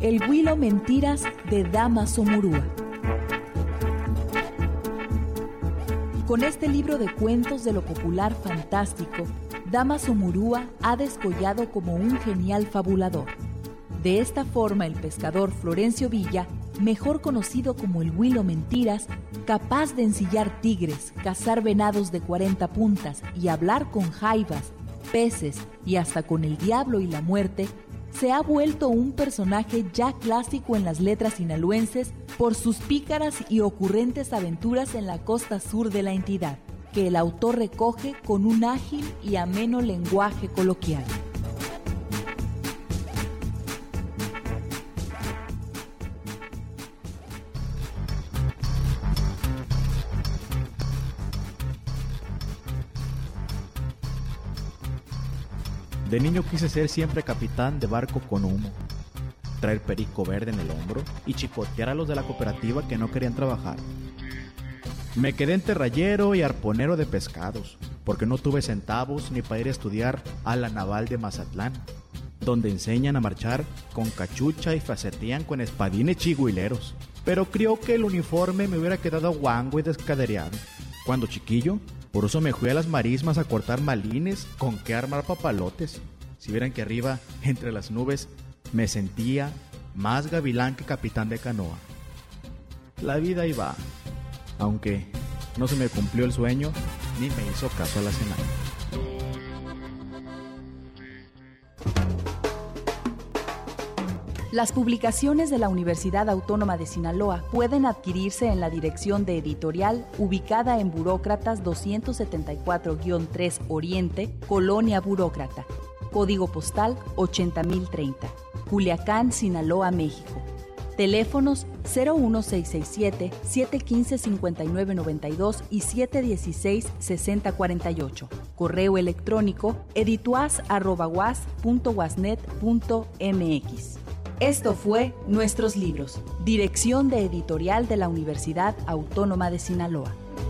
El Huilo Mentiras de Dámaso Murúa. Con este libro de cuentos de lo popular fantástico, Dámaso Murúa ha descollado como un genial fabulador. De esta forma, el pescador Florencio Villa, mejor conocido como el Huilo Mentiras, capaz de ensillar tigres, cazar venados de 40 puntas y hablar con jaivas, peces y hasta con el diablo y la muerte, se ha vuelto un personaje ya clásico en las letras sinaloenses por sus pícaras y ocurrentes aventuras en la costa sur de la entidad, que el autor recoge con un ágil y ameno lenguaje coloquial. De niño quise ser siempre capitán de barco con humo, traer perico verde en el hombro y chicotear a los de la cooperativa que no querían trabajar. Me quedé enterrayero y arponero de pescados, porque no tuve centavos ni para ir a estudiar a la Naval de Mazatlán, donde enseñan a marchar con cachucha y facetean con espadines chigüileros. Pero creo que el uniforme me hubiera quedado guango y descadereado. Cuando chiquillo, por eso me fui a las marismas a cortar malines con que armar papalotes. Si vieran que arriba, entre las nubes, me sentía más gavilán que capitán de canoa. La vida iba, aunque no se me cumplió el sueño, ni me hizo caso a la cena. Las publicaciones de la Universidad Autónoma de Sinaloa pueden adquirirse en la dirección de editorial ubicada en Burócratas 274-3 Oriente, Colonia Burócrata, código postal 80030, Culiacán, Sinaloa, México. Teléfonos 01667-715-5992 y 716-6048. Correo electrónico edituaz@uas.uasnet.mx. Esto fue Nuestros Libros, Dirección de Editorial de la Universidad Autónoma de Sinaloa.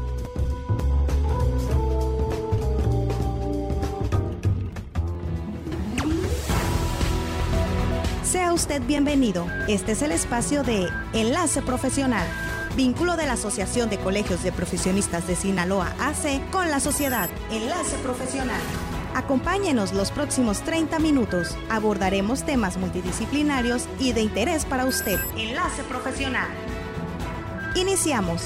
Sea usted bienvenido. Este es el espacio de Enlace Profesional, vínculo de la Asociación de Colegios de Profesionistas de Sinaloa AC con la sociedad. Enlace Profesional. Acompáñenos los próximos 30 minutos. Abordaremos temas multidisciplinarios y de interés para usted. Enlace Profesional. Iniciamos.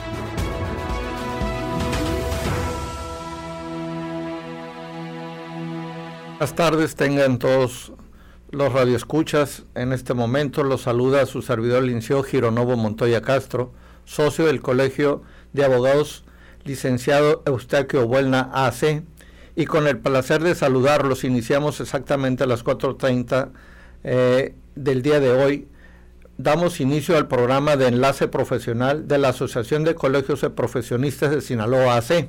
Buenas tardes, tengan todos los radioescuchas. En este momento los saluda su servidor Lincio Gironovo Montoya Castro, socio del Colegio de Abogados, licenciado Eustaquio Buelna AC. Y con el placer de saludarlos, iniciamos exactamente a las 4:30 del día de hoy. Damos inicio al programa de Enlace Profesional de la Asociación de Colegios de Profesionistas de Sinaloa AC.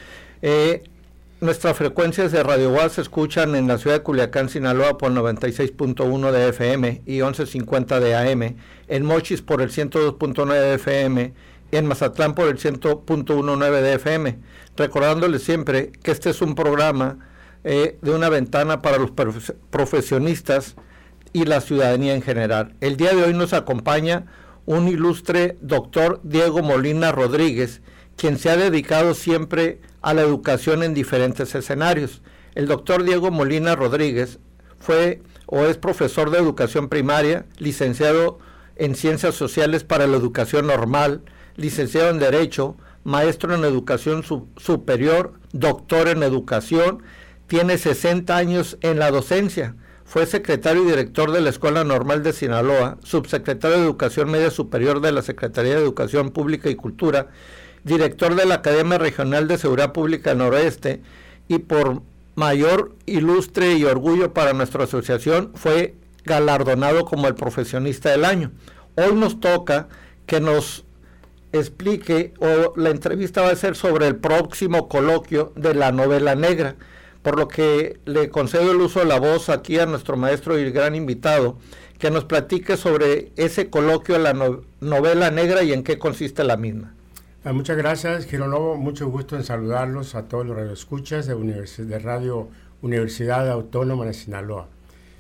Nuestras frecuencias de Radio UAS se escuchan en la ciudad de Culiacán, Sinaloa por 96.1 de FM y 1150 de AM, en Mochis por el 102.9 de FM, en Mazatlán por el 100.19 de FM, recordándoles siempre que este es un programa de una ventana para los profesionistas y la ciudadanía en general. El día de hoy nos acompaña un ilustre doctor Diego Molina Rodríguez, quien se ha dedicado siempre a la educación en diferentes escenarios. El doctor Diego Molina Rodríguez fue o es profesor de educación primaria, licenciado en Ciencias Sociales para la Educación Normal, licenciado en Derecho, maestro en Educación Superior, doctor en Educación, tiene 60 años en la docencia, fue secretario y director de la Escuela Normal de Sinaloa, subsecretario de Educación Media Superior de la Secretaría de Educación Pública y Cultura, director de la Academia Regional de Seguridad Pública Noroeste, y por mayor ilustre y orgullo para nuestra asociación, fue galardonado como el profesionista del año. Hoy nos toca que nos explique, o la entrevista va a ser sobre el próximo coloquio de la novela negra, por lo que le concedo el uso de la voz aquí a nuestro maestro y gran invitado, que nos platique sobre ese coloquio de la novela negra y en qué consiste la misma. Muchas gracias, Gironovo, mucho gusto en saludarlos a todos los radioescuchas de Radio Universidad Autónoma de Sinaloa.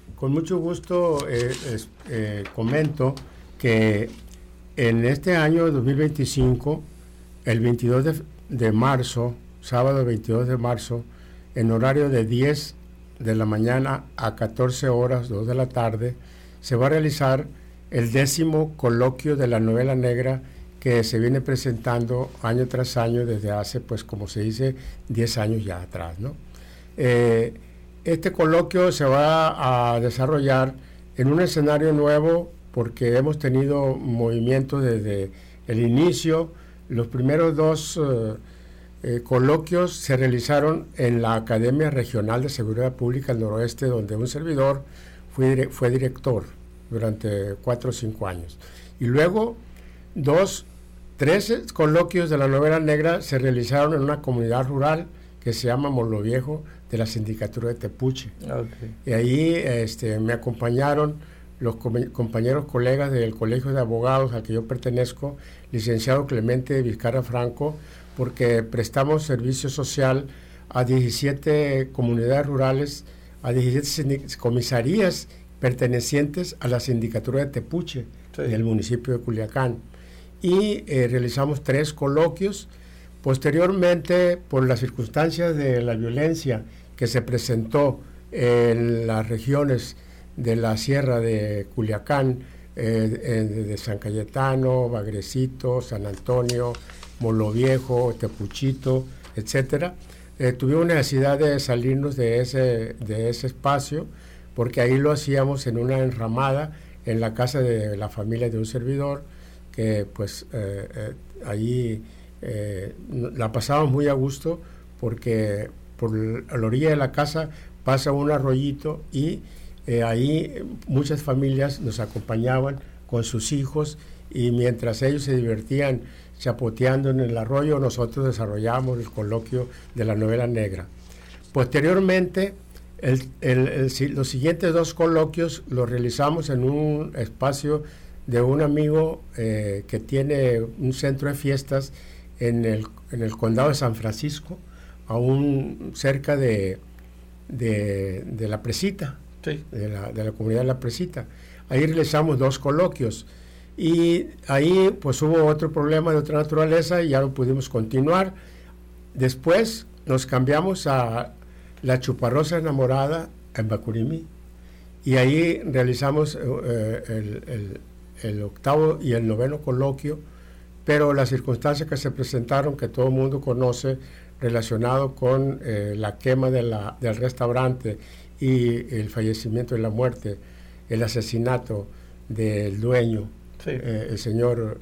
Con mucho gusto comento que en este año 2025, el 22 de marzo, sábado 22 de marzo, en horario de 10 de la mañana a 14 horas, 2 de la tarde, se va a realizar el 10º coloquio de la novela negra que se viene presentando año tras año desde hace, pues como se dice, 10 años ya atrás, ¿no? Este coloquio se va a desarrollar en un escenario nuevo porque hemos tenido movimientos desde el inicio. Los primeros 2 coloquios se realizaron en la Academia Regional de Seguridad Pública del Noroeste, donde un servidor fue director durante 4 o 5 años. Y luego 13 coloquios de la novela negra se realizaron en una comunidad rural que se llama Molo Viejo, de la Sindicatura de Tepuche. Okay. Y ahí me acompañaron los compañeros colegas del Colegio de Abogados al que yo pertenezco, licenciado Clemente Vizcarra Franco, porque prestamos servicio social a 17 comunidades rurales, a 17 comisarías pertenecientes a la Sindicatura de Tepuche, sí, del municipio de Culiacán. Y realizamos 3 coloquios. Posteriormente, por las circunstancias de la violencia que se presentó en las regiones de la sierra de Culiacán, de San Cayetano, Bagrecito, San Antonio, Molo Viejo, Tepuchito, etcétera, tuvimos necesidad de salirnos de ese espacio, porque ahí lo hacíamos en una enramada en la casa de la familia de un servidor, que pues allí la pasábamos muy a gusto, porque por la orilla de la casa pasa un arroyito y ahí muchas familias nos acompañaban con sus hijos, y mientras ellos se divertían chapoteando en el arroyo, nosotros desarrollábamos el coloquio de la novela negra. Posteriormente, los siguientes 2 coloquios los realizamos en un espacio de un amigo que tiene un centro de fiestas en el condado de San Francisco, aún cerca de la Presita, sí, de la comunidad de la Presita. Ahí realizamos 2 coloquios y ahí pues hubo otro problema de otra naturaleza y ya no pudimos continuar. Después nos cambiamos a La Chuparrosa Enamorada en Bacurimí y ahí realizamos el 8º y el 9º coloquio, pero las circunstancias que se presentaron, que todo el mundo conoce, relacionado con la quema del restaurante y el fallecimiento y la muerte, el asesinato del dueño, sí, el señor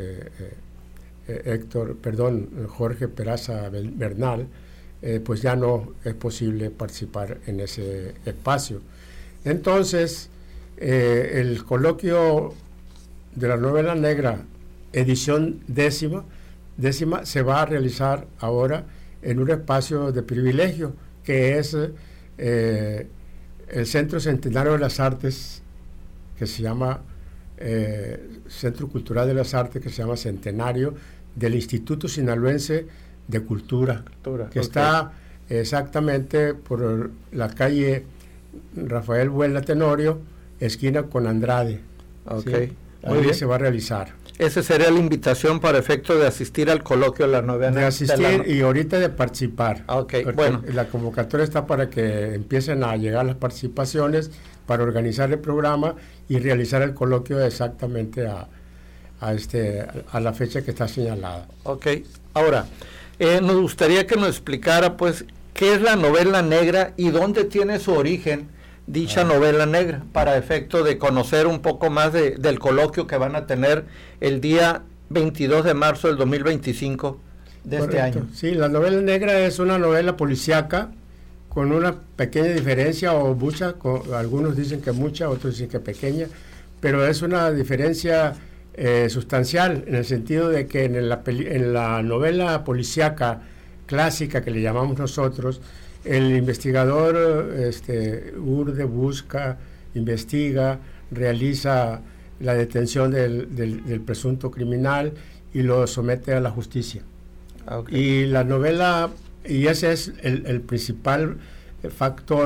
Jorge Peraza Bernal, pues ya no es posible participar en ese espacio. Entonces, el coloquio de la novela negra, edición décima, se va a realizar ahora en un espacio de privilegio, que es el Centro Centenario de las Artes, que se llama Centro Cultural de las Artes, que se llama Centenario, del Instituto Sinaloense de Cultura, que está exactamente por la calle Rafael Buelna Tenorio, esquina con Andrade. Okay. ¿Sí? Ahí se va a realizar. Esa sería la invitación para efecto de asistir al coloquio de la novela negra. De asistir y ahorita de participar. Okay, bueno. La convocatoria está para que empiecen a llegar las participaciones, para organizar el programa y realizar el coloquio exactamente a la fecha que está señalada. Ok. Ahora, nos gustaría que nos explicara, pues, qué es la novela negra y dónde tiene su origen dicha novela negra, para efecto de conocer un poco más del coloquio que van a tener el día 22 de marzo del 2025 de Correcto. Este año. Sí, la novela negra es una novela policíaca con una pequeña diferencia, o mucha, algunos dicen que mucha, otros dicen que pequeña, pero es una diferencia sustancial, en el sentido de que en la novela policíaca clásica, que le llamamos nosotros, el investigador urde, busca, investiga, realiza la detención del presunto criminal y lo somete a la justicia. Okay. Y la novela, y ese es el principal factor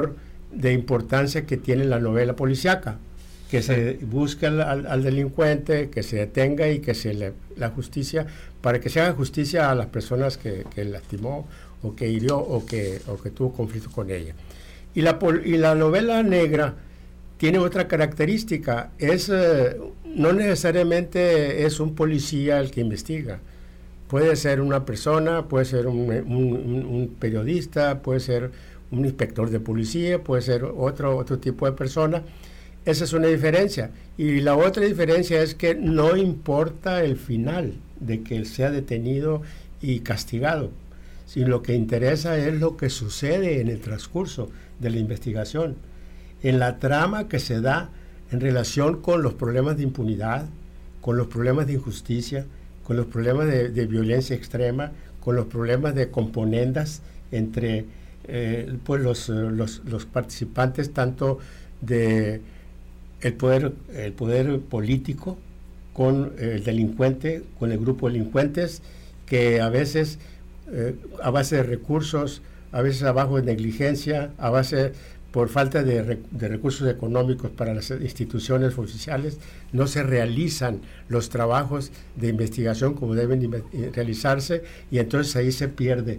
de importancia que tiene la novela policíaca, que se busque al delincuente, que se detenga y que la justicia, para que se haga justicia a las personas que lastimó o que hirió o que tuvo conflicto con ella. Y la novela negra tiene otra característica, no necesariamente es un policía el que investiga, puede ser una persona, puede ser un periodista, puede ser un inspector de policía, puede ser otro tipo de persona. Esa es una diferencia. Y la otra diferencia es que no importa el final de que sea detenido y castigado, sino lo que interesa es lo que sucede en el transcurso de la investigación, en la trama que se da en relación con los problemas de impunidad, con los problemas de injusticia, con los problemas de violencia extrema, con los problemas de componendas entre pues los participantes tanto de el poder político con el delincuente, con el grupo de delincuentes que a veces a base de recursos, a veces abajo de negligencia, a base por falta de recursos económicos para las instituciones oficiales, no se realizan los trabajos de investigación como deben realizarse, y entonces ahí se pierde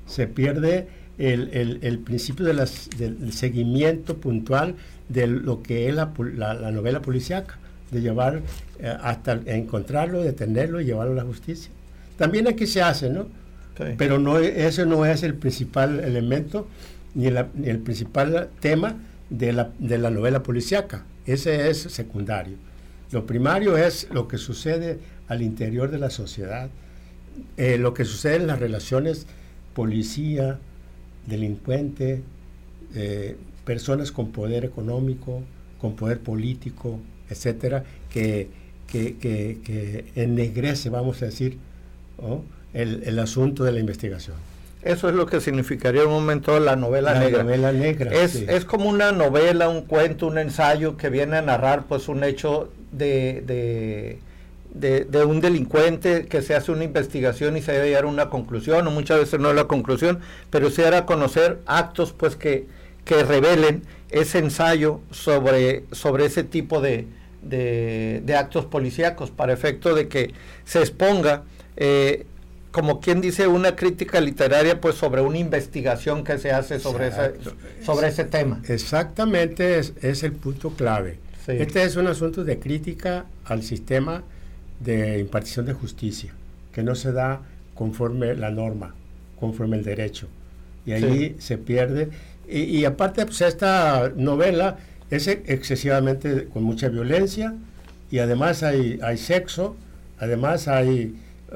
el principio del seguimiento puntual de lo que es la novela policíaca, de llevar hasta encontrarlo, detenerlo y llevarlo a la justicia. También aquí se hace, ¿no? Sí. Pero ese no es el principal elemento ni el principal tema de la novela policíaca. Ese es secundario. Lo primario es lo que sucede al interior de la sociedad, lo que sucede en las relaciones policía, delincuente, personas con poder económico, con poder político, etcétera, que ennegrece, vamos a decir, ¿no?, el asunto de la investigación. Eso es lo que significaría en un momento la novela negra. La novela negra, sí. Es como una novela, un cuento, un ensayo que viene a narrar pues un hecho de un delincuente, que se hace una investigación y se debe llegar a una conclusión, o muchas veces no es la conclusión, pero se dará a conocer actos pues que revelen ese ensayo sobre ese tipo de actos policíacos, para efecto de que se exponga, como quien dice, una crítica literaria pues sobre una investigación que se hace sobre ese tema. Exactamente, es el punto clave. Sí. Este es un asunto de crítica al sistema de impartición de justicia, que no se da conforme la norma, conforme el derecho, y ahí se pierde. Y aparte, pues esta novela es excesivamente con mucha violencia, y además hay sexo, además hay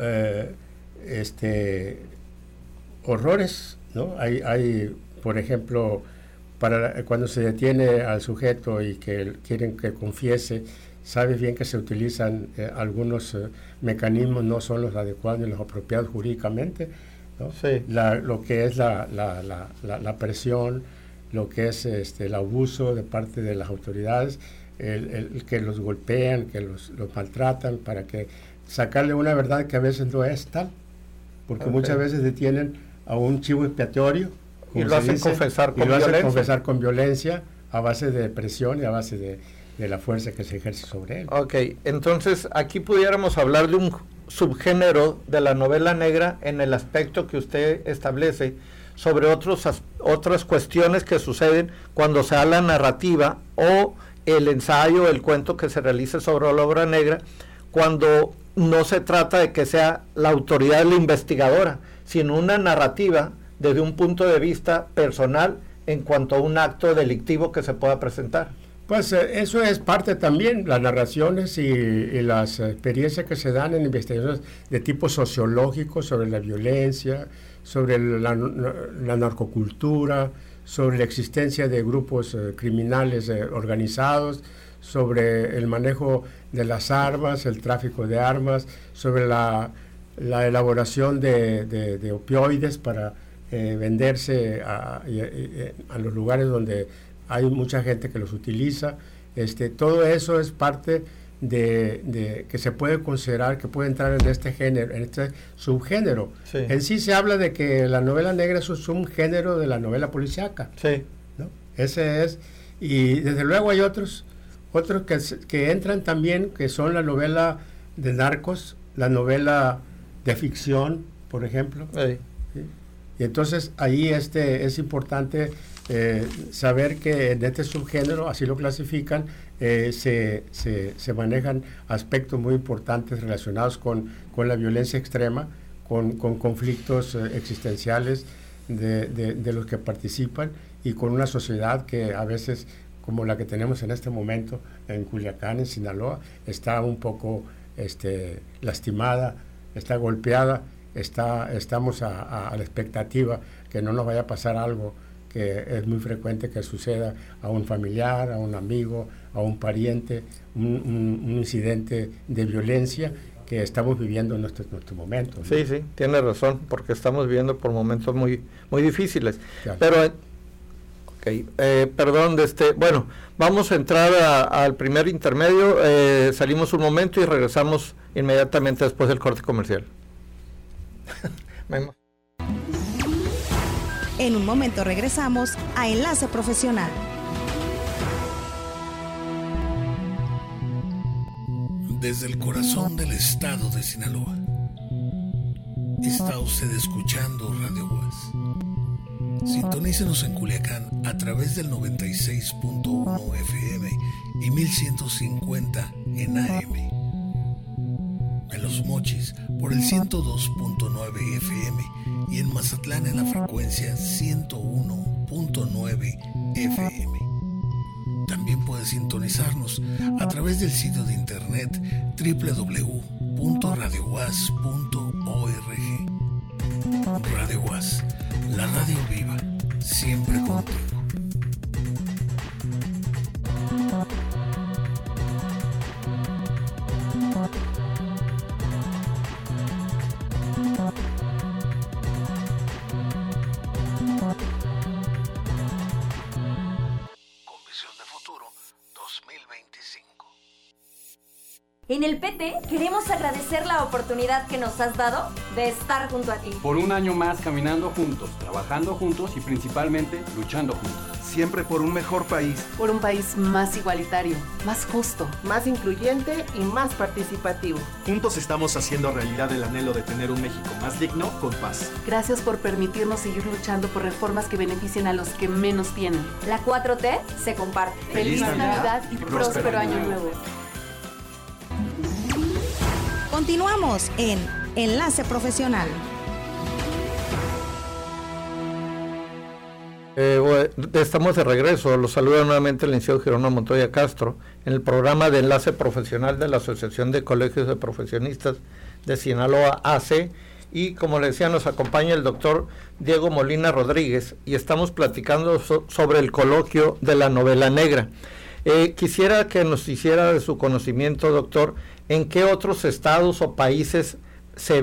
horrores, ¿no? Hay, por ejemplo, cuando se detiene al sujeto y que quieren que confiese, sabes bien que se utilizan algunos mecanismos, no son los adecuados ni los apropiados jurídicamente, ¿no? Sí. Lo que es la presión, lo que es el abuso de parte de las autoridades, el que los golpean, que los maltratan, para que sacarle una verdad que a veces no es tal, porque muchas veces detienen a un chivo expiatorio y lo hacen confesar con violencia, a base de presión y a base de la fuerza que se ejerce sobre él. Ok, entonces aquí pudiéramos hablar de un subgénero de la novela negra en el aspecto que usted establece sobre otras cuestiones que suceden cuando se da la narrativa o el ensayo, el cuento que se realice sobre la obra negra, cuando no se trata de que sea la autoridad la investigadora, sino una narrativa desde un punto de vista personal en cuanto a un acto delictivo que se pueda presentar. Pues eso es parte también, las narraciones y las experiencias que se dan en investigaciones de tipo sociológico sobre la violencia, sobre la narcocultura, sobre la existencia de grupos criminales organizados, sobre el manejo de las armas, el tráfico de armas, sobre la elaboración de opioides para venderse a los lugares donde hay mucha gente que los utiliza. Todo eso es parte de que se puede considerar que puede entrar en este género, en este subgénero. Sí. En sí se habla de que la novela negra es un subgénero de la novela policíaca. Sí. ¿No? Ese es, y desde luego hay otros que entran también, que son la novela de narcos, la novela de ficción, por ejemplo. Sí. ¿Sí? Y entonces ahí es importante saber que en este subgénero, así lo clasifican, se manejan aspectos muy importantes relacionados con la violencia extrema, con conflictos existenciales de los que participan, y con una sociedad que a veces, como la que tenemos en este momento en Culiacán, en Sinaloa, está un poco lastimada, está golpeada, estamos a la expectativa que no nos vaya a pasar algo que es muy frecuente que suceda a un familiar, a un amigo, a un pariente, un incidente de violencia que estamos viviendo en nuestro momento, ¿no? Sí, tiene razón, porque estamos viviendo por momentos muy, muy difíciles. Claro. Pero, perdón, bueno, vamos a entrar al primer intermedio, salimos un momento y regresamos inmediatamente después del corte comercial. En un momento regresamos a Enlace Profesional. Desde el corazón del estado de Sinaloa, está usted escuchando Radio UAS. Sintonícenos en Culiacán a través del 96.1 FM y 1150 en AM. En Los Mochis por el 102.9 FM y en Mazatlán en la frecuencia 101.9 FM. También puede sintonizarnos a través del sitio de internet www.radiouas.org. Radio UAS, la radio viva, siempre contigo. En el PT queremos agradecer la oportunidad que nos has dado de estar junto a ti. Por un año más caminando juntos, trabajando juntos y principalmente luchando juntos. Siempre por un mejor país. Por un país más igualitario, más justo, más incluyente y más participativo. Juntos estamos haciendo realidad el anhelo de tener un México más digno, con paz. Gracias por permitirnos seguir luchando por reformas que beneficien a los que menos tienen. La 4T se comparte. Feliz Navidad y próspero Año Nuevo. Continuamos en Enlace Profesional. Estamos de regreso. Los saluda nuevamente el licenciado Jerónimo Montoya Castro en el programa de Enlace Profesional de la Asociación de Colegios de Profesionistas de Sinaloa, AC, y como le decía, nos acompaña el doctor Diego Molina Rodríguez y estamos platicando sobre el coloquio de la novela negra. Quisiera que nos hiciera de su conocimiento, doctor, ¿en qué otros estados o países se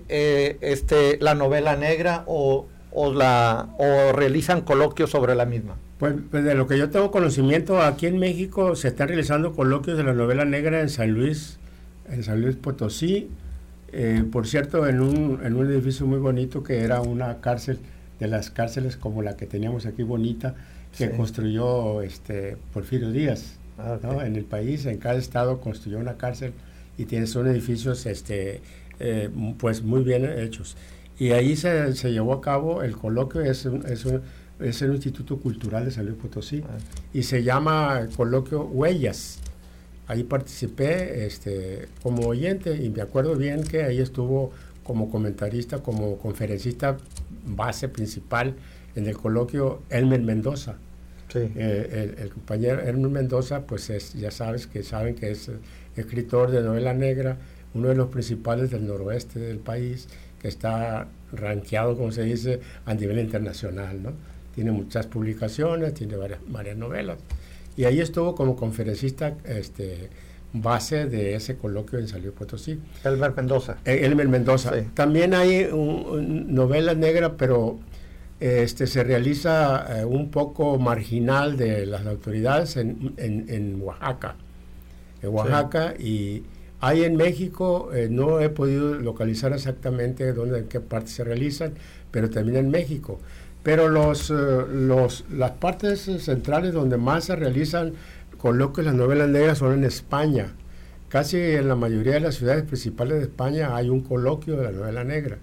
ve la novela negra o realizan coloquios sobre la misma? Pues de lo que yo tengo conocimiento, aquí en México se están realizando coloquios de la novela negra en San Luis Potosí, por cierto, en un edificio muy bonito que era una cárcel, de las cárceles como la que teníamos aquí bonita, que construyó Porfirio Díaz, ¿no? En el país, en cada estado construyó una cárcel y son edificios pues muy bien hechos. Y ahí se llevó a cabo el coloquio, es el Instituto Cultural de San Luis Potosí, y se llama coloquio Huellas. Ahí participé como oyente y me acuerdo bien que ahí estuvo como comentarista, como conferencista base principal en el coloquio Elmer Mendoza. Sí. El compañero Elmer Mendoza, pues saben que es escritor de novela negra, uno de los principales del noroeste del país, que está rankeado, como se dice, a nivel internacional, ¿no? Tiene muchas publicaciones, tiene varias novelas. Y ahí estuvo como conferencista base de ese coloquio en San Luis Potosí. Elmer Mendoza. Elmer Mendoza. Sí. También hay novela negra, pero se realiza un poco marginal de las autoridades en Oaxaca. En Oaxaca, sí. Y hay en México, no he podido localizar exactamente en qué parte se realizan, pero también en México. Pero las partes centrales donde más se realizan coloquios de las novelas negras son en España. Casi en la mayoría de las ciudades principales de España hay un coloquio de la novela negra.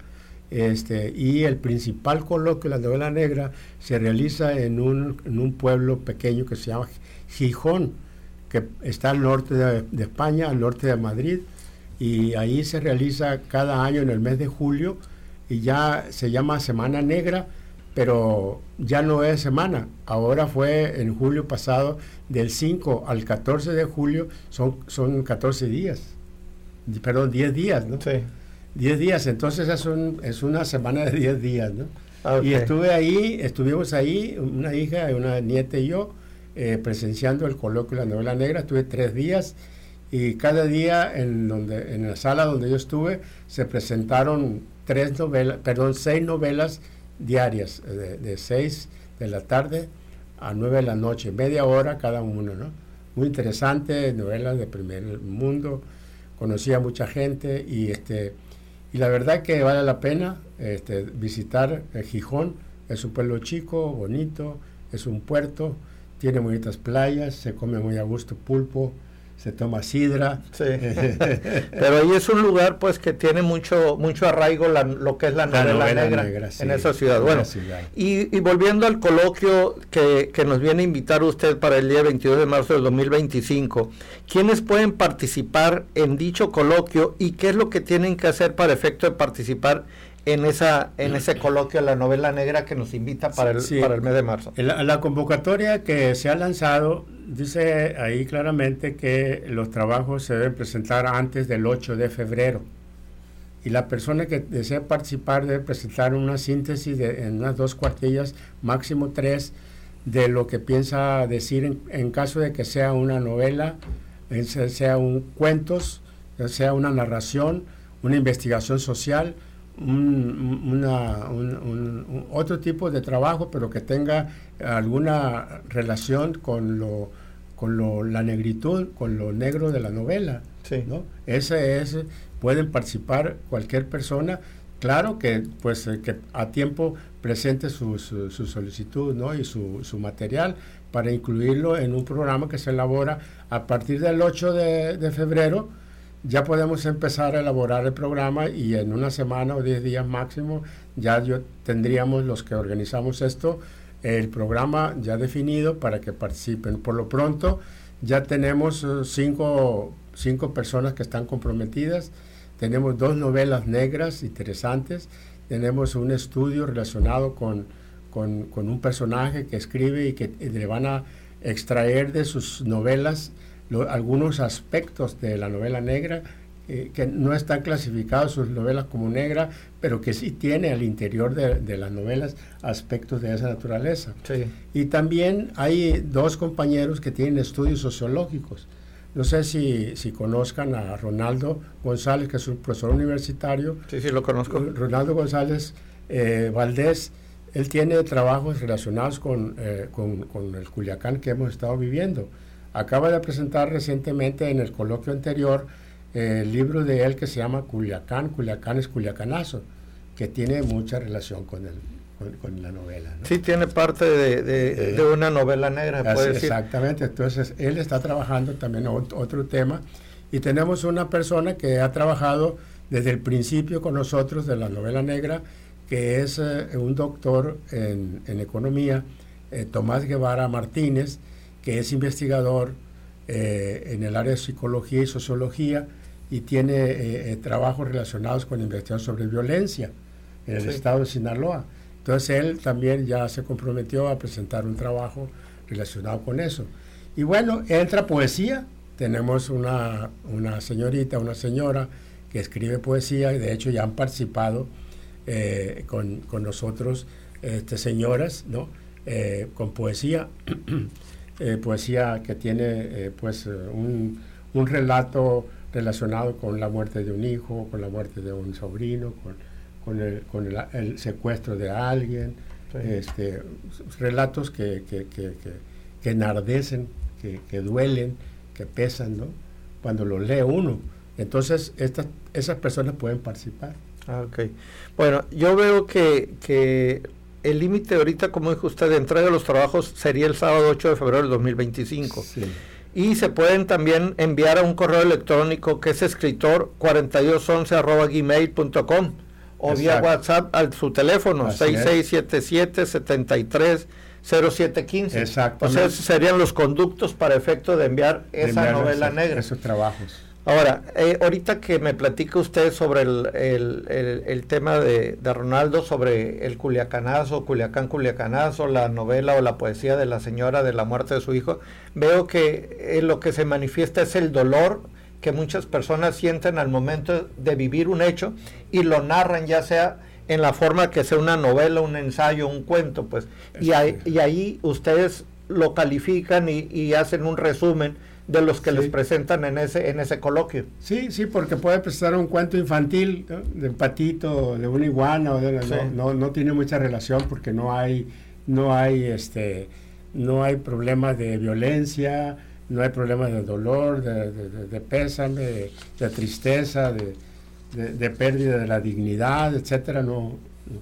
Y el principal coloquio de la novela negra se realiza en un pueblo pequeño que se llama Gijón, que está al norte de España, al norte de Madrid, y ahí se realiza cada año en el mes de julio, y ya se llama Semana Negra, pero ya no es semana, ahora fue en julio pasado, del 5 al 14 de julio, son 14 días, perdón, 10 días, ¿no? Sí. 10 días, entonces es una semana de 10 días, ¿no? Okay. Y estuvimos ahí, una hija, una nieta y yo, presenciando el coloquio de la novela negra. Estuve 3 días, y cada día en la sala donde yo estuve se presentaron 6 novelas diarias, de 6 de la tarde a 9 de la noche, media hora cada uno, ¿no? Muy interesante, novelas de primer mundo, conocí a mucha gente, y la verdad que vale la pena visitar Gijón. Es un pueblo chico, bonito, es un puerto, tiene bonitas playas, se come muy a gusto pulpo, se toma sidra. Sí. Pero ahí es un lugar pues que tiene mucho arraigo lo que es la novela negra sí, en esa ciudad. Bueno, y volviendo al coloquio que nos viene a invitar usted para el día 22 de marzo del 2025, ¿quiénes pueden participar en dicho coloquio y qué es lo que tienen que hacer para efecto de participar en ese coloquio de la novela negra que nos invita para el mes de marzo? La convocatoria que se ha lanzado dice ahí claramente que los trabajos se deben presentar antes del 8 de febrero, y la persona que desea participar debe presentar una síntesis en unas 2 cuartillas, máximo 3, de lo que piensa decir en caso de que sea una novela, sea un cuentos, sea una narración, una investigación social, otro tipo de trabajo, pero que tenga alguna relación con la negritud, con lo negro de la novela, sí, ¿no? Pueden participar cualquier persona, claro que pues que a tiempo presente su solicitud, ¿no? Y su material para incluirlo en un programa que se elabora a partir del 8 de febrero. Ya podemos empezar a elaborar el programa, y en una semana o 10 días máximo ya tendríamos, los que organizamos esto, el programa ya definido para que participen. Por lo pronto ya tenemos 5 personas que están comprometidas, tenemos 2 novelas negras interesantes, tenemos un estudio relacionado con un personaje que escribe y que le van a extraer de sus novelas algunos aspectos de la novela negra, que no están clasificados sus novelas como negra, pero que sí tiene al interior de las novelas aspectos de esa naturaleza. Sí. Y también hay 2 compañeros que tienen estudios sociológicos. No sé si conozcan a Ronaldo González, que es un profesor universitario. Sí, lo conozco. Ronaldo González Valdés. Él tiene trabajos relacionados con el Culiacán que hemos estado viviendo. Acaba de presentar recientemente en el coloquio anterior el libro de él que se llama Culiacán es Culiacanazo, que tiene mucha relación con la novela, ¿no? Sí, tiene parte de una novela negra, puede decir. Exactamente, entonces él está trabajando también otro tema, y tenemos una persona que ha trabajado desde el principio con nosotros de la novela negra, que es un doctor en economía, Tomás Guevara Martínez, que es investigador en el área de psicología y sociología, y tiene trabajos relacionados con investigación sobre violencia en el estado de Sinaloa. Entonces él también ya se comprometió a presentar un trabajo relacionado con eso. Y bueno, entra poesía. Tenemos una señora que escribe poesía, y de hecho ya han participado con nosotros señoras, ¿no? Con poesía. Poesía que tiene un relato relacionado con la muerte de un hijo, con la muerte de un sobrino, con el secuestro de alguien, sí. Relatos que enardecen, que duelen, que pesan, ¿no? Cuando los lee uno. Entonces esas personas pueden participar. Okay. Bueno, yo veo que el límite ahorita, como dijo usted, de entrega de los trabajos sería el sábado 8 de febrero del 2025. Sí. Y se pueden también enviar a un correo electrónico que es escritor4211@gmail.com o vía WhatsApp a su teléfono 6677-730715. Exacto. O sea, esos serían los conductos para efecto de enviar esa novela negra. Esos trabajos. Ahora, ahorita que me platica usted sobre el tema de Ronaldo, sobre el Culiacanazo, Culiacanazo, la novela o la poesía de la señora de la muerte de su hijo, veo que lo que se manifiesta es el dolor que muchas personas sienten al momento de vivir un hecho y lo narran, ya sea en la forma que sea una novela, un ensayo, un cuento, pues. Y ahí ustedes lo califican y hacen un resumen de los que les presentan en ese coloquio. Sí, porque puede presentar un cuento infantil, ¿no? De un patito, de una iguana, no tiene mucha relación porque no hay problemas de violencia, no hay problemas de dolor, de pésame, de tristeza, de pérdida de la dignidad, etcétera, no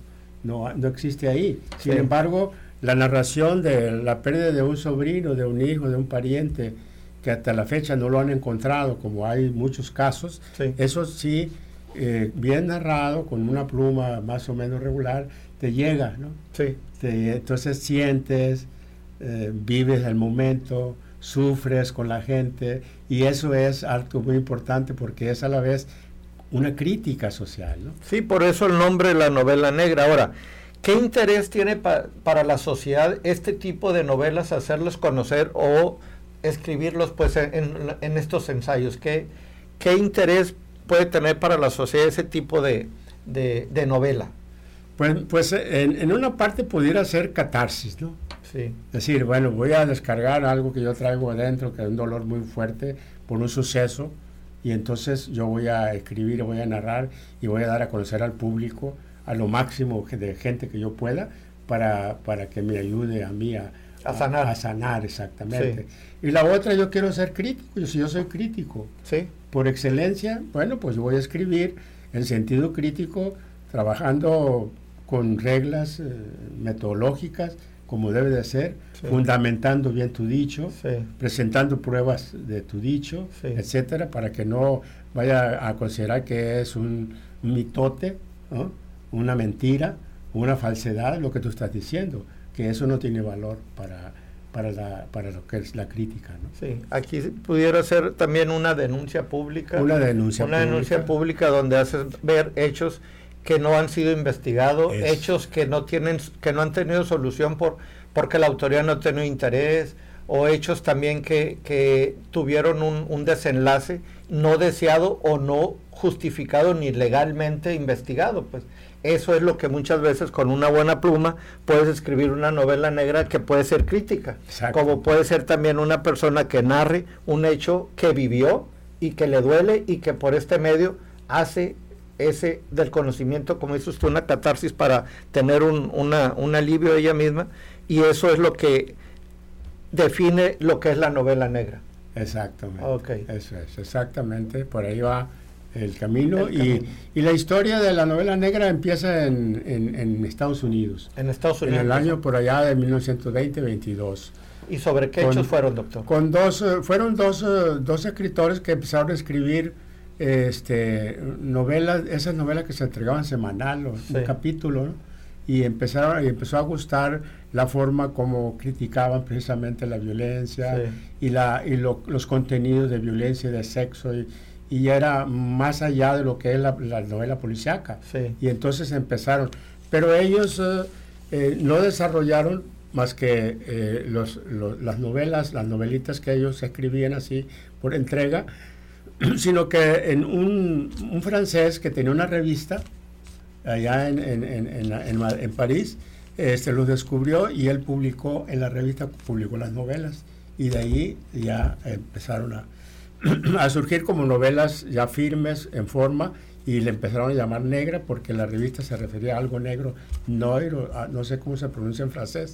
existe ahí. Sin embargo, la narración de la pérdida de un sobrino, de un hijo, de un pariente, que hasta la fecha no lo han encontrado, como hay muchos casos, eso sí, bien narrado, con una pluma más o menos regular, te llega, ¿no? Sí. Entonces sientes, vives el momento, sufres con la gente, y eso es algo muy importante porque es a la vez una crítica social, ¿no? Sí, por eso el nombre de la novela negra. Ahora, ¿qué interés tiene para la sociedad este tipo de novelas, hacerlas conocer o escribirlos pues en estos ensayos? ¿Qué interés puede tener para la sociedad ese tipo de novela? Pues en una parte pudiera ser catarsis, ¿no? Sí. Es decir, bueno, voy a descargar algo que yo traigo adentro, que es un dolor muy fuerte por un suceso, y entonces yo voy a escribir, voy a narrar y voy a dar a conocer al público a lo máximo de gente que yo pueda para que me ayude a mí a sanar. A sanar, exactamente. Sí. Y la otra, yo quiero ser crítico, yo soy crítico. Sí. Por excelencia, bueno, pues yo voy a escribir en sentido crítico, trabajando con reglas metodológicas, como debe de ser, fundamentando bien tu dicho, presentando pruebas de tu dicho, etcétera, para que no vaya a considerar que es un mitote, ¿no? Una mentira, una falsedad, lo que tú estás diciendo, que eso no tiene valor para lo que es la crítica, ¿no? Sí, aquí pudiera ser también una denuncia pública. Una denuncia pública donde haces ver hechos que no han sido investigados, hechos que no han tenido solución porque la autoridad no ha tenido interés, o hechos también que tuvieron un desenlace no deseado o no justificado ni legalmente investigado, pues. Eso es lo que muchas veces con una buena pluma puedes escribir una novela negra que puede ser crítica. Exacto. Como puede ser también una persona que narre un hecho que vivió y que le duele y que por este medio hace ese del conocimiento, como dice usted, una catarsis para tener un alivio de ella misma, y eso es lo que define lo que es la novela negra. Exactamente. Okay. Eso es, exactamente, por ahí va el camino. Y la historia de la novela negra empieza en Estados Unidos. En Estados Unidos. En el año por allá de 1920-22. ¿Y sobre qué hechos fueron, doctor? Fueron dos escritores que empezaron a escribir novelas, esas novelas que se entregaban semanal, un capítulo, ¿no? Y empezó a gustar la forma como criticaban precisamente la violencia y los contenidos de violencia y de sexo, y era más allá de lo que es la novela policíaca. Y entonces empezaron, pero ellos no desarrollaron más que las novelitas que ellos escribían así por entrega, sino que en un francés que tenía una revista allá en París, los descubrió y él publicó en la revista, publicó las novelas, y de ahí ya empezaron a surgir como novelas ya firmes en forma, y le empezaron a llamar negra porque la revista se refería a algo negro, noir, no sé cómo se pronuncia en francés,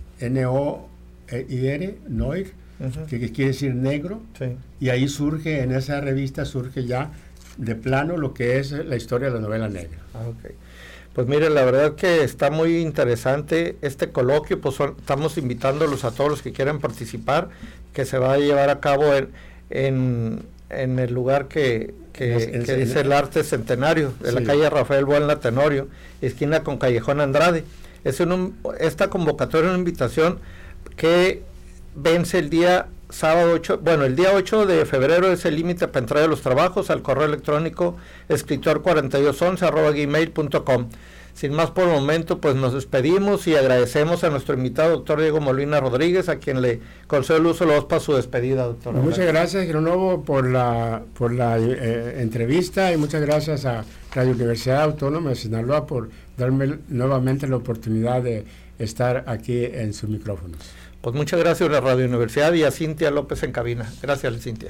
N-O-I-R, noir, que quiere decir negro, y ahí surge, en esa revista surge ya de plano lo que es la historia de la novela negra. Okay. Pues mire, la verdad que está muy interesante este coloquio, pues estamos invitándolos a todos los que quieran participar, que se va a llevar a cabo en el lugar que dice el Arte Centenario, de la calle Rafael Buelna Tenorio, esquina con Callejón Andrade. Esta convocatoria es una invitación que vence el día sábado 8, el día 8 de febrero es el límite para entrar a los trabajos al correo electrónico escritor4211@gmail.com. Sin más por el momento, pues nos despedimos y agradecemos a nuestro invitado, doctor Diego Molina Rodríguez, a quien le concedo el uso de la voz para su despedida, doctor. Muchas gracias, Gerónomo, por la entrevista, y muchas gracias a Radio Universidad Autónoma de Sinaloa por darme nuevamente la oportunidad de estar aquí en sus micrófonos. Pues muchas gracias a la Radio Universidad y a Cintia López en cabina. Gracias, Cintia.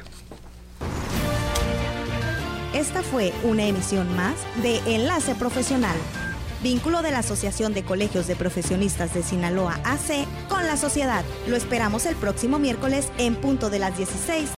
Esta fue una emisión más de Enlace Profesional, vínculo de la Asociación de Colegios de Profesionistas de Sinaloa AC con la sociedad. Lo esperamos el próximo miércoles en punto de las 16.